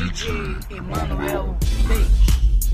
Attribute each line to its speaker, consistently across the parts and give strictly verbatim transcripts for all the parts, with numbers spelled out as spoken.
Speaker 1: D J Emanuel Leite.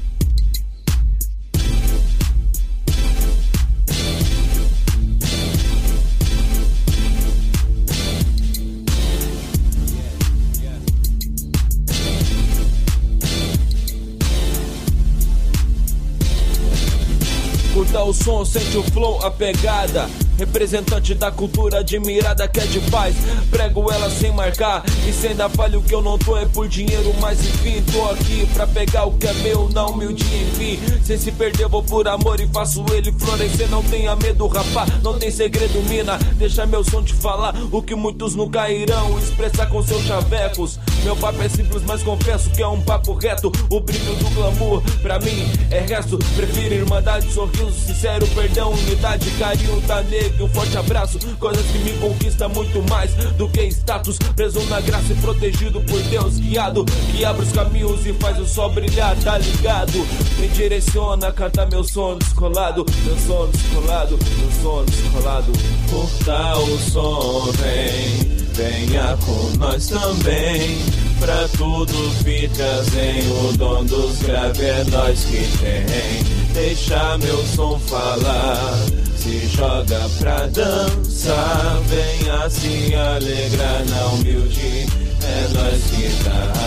Speaker 2: Curta o som, sente o flow, a pegada. Representante da cultura admirada que é de paz. Prego ela sem marcar. E se ainda falho que eu não tô é por dinheiro. Mas enfim, tô aqui pra pegar o que é meu na humildade, enfim. Sem se perder vou por amor e faço ele florescer. Não tenha medo, rapá, não tem segredo, mina. Deixa meu som te falar o que muitos nunca irão expressar com seus chavecos. Meu papo é simples, mas confesso que é um papo reto. O brilho do glamour pra mim é resto. Prefiro irmandade, sorriso sincero, perdão, unidade, carinho da negra. Um forte abraço, coisas que me conquistam muito mais do que status. Preso na graça e protegido por Deus, guiado, que abre os caminhos e faz o sol brilhar, tá ligado? Me direciona, canta meu som descolado, meu som descolado, meu som descolado. Curta o som, vem, venha com nós também. Pra tudo fica zen, o dom dos graves é nós que tem. Deixa meu som falar, se joga pra dançar, venha se alegrar na humilde. É nós que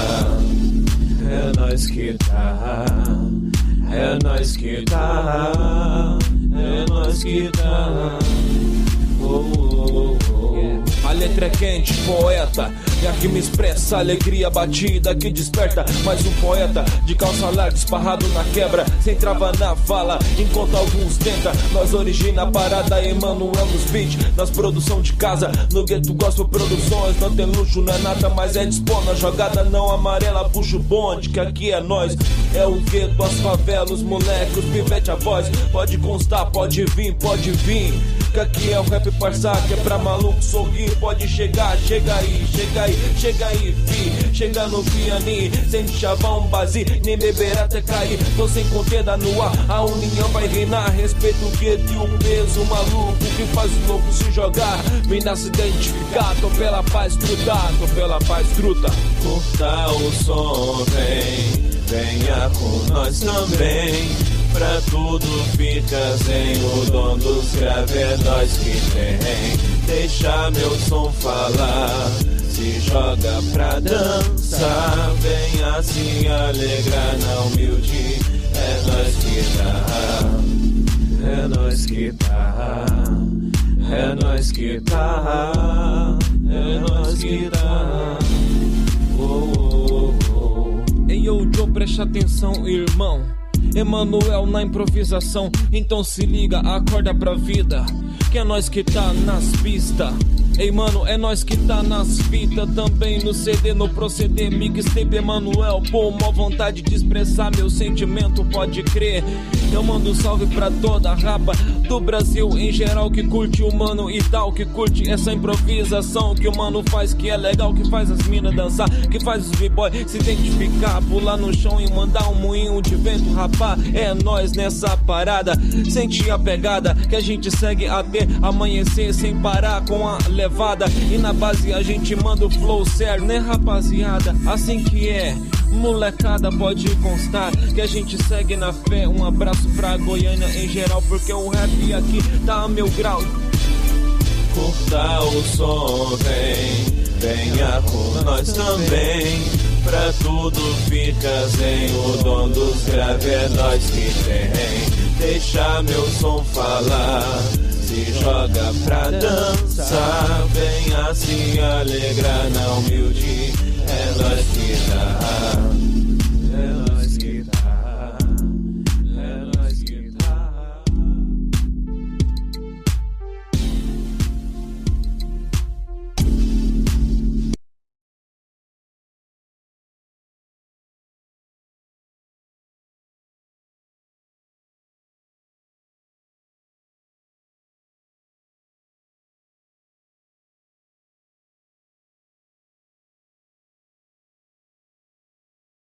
Speaker 2: tá, é nós que tá, é nós que tá, é nós que tá. Oh, oh, oh. A letra é quente, poeta, e a rima expressa alegria batida que desperta. Mais um poeta de calça larga esparrado na quebra, sem trava na fala, enquanto alguns tenta. Nós origina a parada, Emanuel nos beat, nas produção de casa, no gueto gospel produções. Não tem luxo, não é nada, mas é dispor na jogada não amarela, puxa o bonde, que aqui é nós. É o gueto, as favelas, os moleques, os pivete, a voz. Pode constar, pode vir, pode vir, que aqui é o rap parça, que é pra maluco sorrir. Pode chegar, chega aí, chega aí, chega aí, fi. Chega no pianinho, sem chavão, base, nem beber até cair. Tô sem contenda no ar, a união vai reinar. Respeito o gueto e o peso maluco que faz o louco se jogar. Mina se identificar, tô pela paz, truta, tô pela paz, truta. Curta o som, vem, venha com nós também. Pra tudo fica zen, o dom dos graves é nós que tem. Deixa meu som falar, se joga pra dançar, venha se alegrar na humilde. É nós que tá, é nós que tá, é nós que tá, é nós que tá. Oh, oh, oh. Ei, ô Joe, preste atenção, irmão. Emanuel na improvisação, então se liga, acorda pra vida, que é nós que tá nas pistas. Ei mano, é nós que tá nas fitas, também no C D, no proceder, mixtape Emanuel. Pô, mó vontade de expressar meu sentimento, pode crer. Eu mando um salve pra toda a rapa do Brasil em geral, que curte o mano e tal, que curte essa improvisação que o mano faz, que é legal, que faz as minas dançar, que faz os b-boy se identificar, pular no chão e mandar um moinho de vento, rapá. É nós nessa parada, sente a pegada, que a gente segue até amanhecer sem parar com a levada. E na base a gente manda o flow certo, né rapaziada? Assim que é, molecada, pode constar que a gente segue na fé. Um abraço pra Goiânia em geral, porque o rap aqui tá a mil grau. Curta o som, vem, venha com nós também. Pra tudo fica zen, o dom dos graves é nós que tem. Deixa meu som falar, se joga pra dançar, venha se alegrar na humilde. É nós que dá.